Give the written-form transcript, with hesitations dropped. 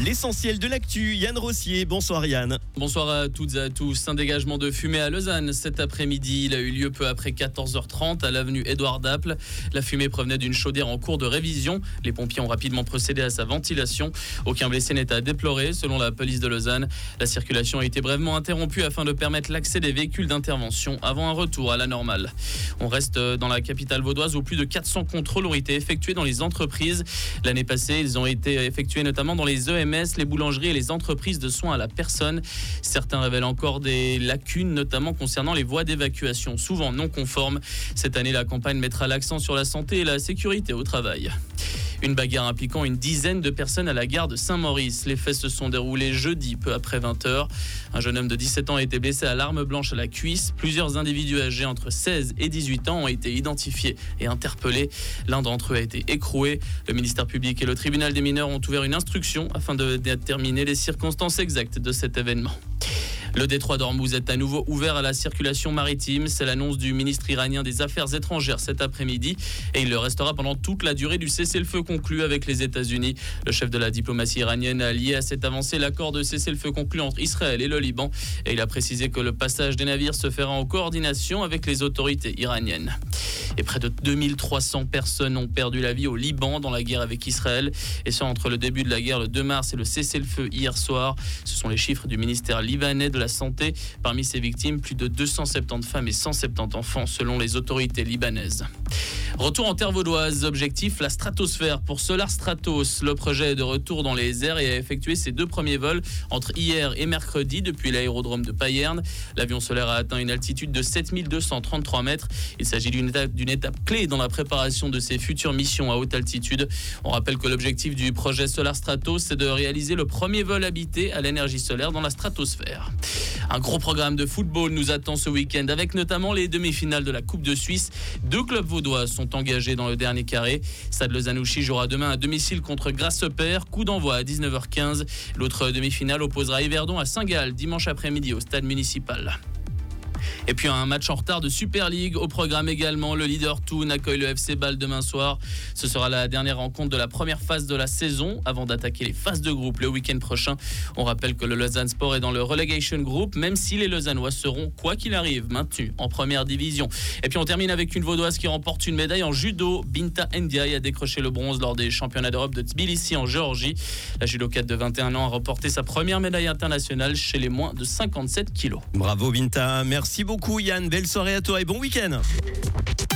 L'essentiel de l'actu, Yann Rossier. Bonsoir Yann. Bonsoir à toutes et à tous. Un dégagement de fumée à Lausanne cet après-midi. Il a eu lieu peu après 14h30 à l'avenue Édouard Dappel. La fumée provenait d'une chaudière en cours de révision. Les pompiers ont rapidement procédé à sa ventilation. Aucun blessé n'est à déplorer selon la police de Lausanne. La circulation a été brièvement interrompue afin de permettre l'accès des véhicules d'intervention avant un retour à la normale. On reste dans la capitale vaudoise où plus de 400 contrôles ont été effectués dans les entreprises. L'année passée, ils ont été effectués notamment dans les EMS, les boulangeries et les entreprises de soins à la personne. Certains révèlent encore des lacunes, notamment concernant les voies d'évacuation, souvent non conformes. Cette année, la campagne mettra l'accent sur la santé et la sécurité au travail. Une bagarre impliquant une dizaine de personnes à la gare de Saint-Maurice. Les faits se sont déroulés jeudi, peu après 20h. Un jeune homme de 17 ans a été blessé à l'arme blanche à la cuisse. Plusieurs individus âgés entre 16 et 18 ans ont été identifiés et interpellés. L'un d'entre eux a été écroué. Le ministère public et le tribunal des mineurs ont ouvert une instruction afin de déterminer les circonstances exactes de cet événement. Le détroit d'Ormuz est à nouveau ouvert à la circulation maritime. C'est l'annonce du ministre iranien des Affaires étrangères cet après-midi. Et il le restera pendant toute la durée du cessez-le-feu conclu avec les États-Unis. Le chef de la diplomatie iranienne a lié à cette avancée l'accord de cessez-le-feu conclu entre Israël et le Liban. Et il a précisé que le passage des navires se fera en coordination avec les autorités iraniennes. Et près de 2300 personnes ont perdu la vie au Liban dans la guerre avec Israël. Et ça entre le début de la guerre le 2 mars et le cessez-le-feu hier soir. Ce sont les chiffres du ministère libanais de la Santé. Parmi ces victimes, plus de 270 femmes et 170 enfants selon les autorités libanaises. Retour en terre vaudoise, objectif la stratosphère pour Solar Stratos. Le projet est de retour dans les airs et a effectué ses 2 premiers vols entre hier et mercredi depuis l'aérodrome de Payerne. L'avion solaire a atteint une altitude de 7233 mètres. Il s'agit d'une étape clé dans la préparation de ses futures missions à haute altitude. On rappelle que l'objectif du projet Solar Stratos, c'est de réaliser le premier vol habité à l'énergie solaire dans la stratosphère. Un gros programme de football nous attend ce week-end avec notamment les demi-finales de la Coupe de Suisse. 2 clubs vaudois sont engagés dans le dernier carré. Stade Lausanne-Ouchy jouera demain à domicile contre Grasshopper. Coup d'envoi à 19h15. L'autre demi-finale opposera Yverdon à Saint-Gall dimanche après-midi au stade municipal. Et puis un match en retard de Super League au programme également. Le leader Thun accueille le FC Bâle demain soir. Ce sera la dernière rencontre de la première phase de la saison avant d'attaquer les phases de groupe le week-end prochain. On rappelle que le Lausanne Sport est dans le Relegation Group, même si les Lausannois seront, quoi qu'il arrive, maintenus en première division. Et puis on termine avec une Vaudoise qui remporte une médaille en judo. Binta Ndiaye a décroché le bronze lors des championnats d'Europe de Tbilissi en Géorgie. La judokate de 21 ans a remporté sa première médaille internationale chez les moins de 57 kilos. Bravo Binta, merci beaucoup Yann, belle soirée à toi et bon week-end.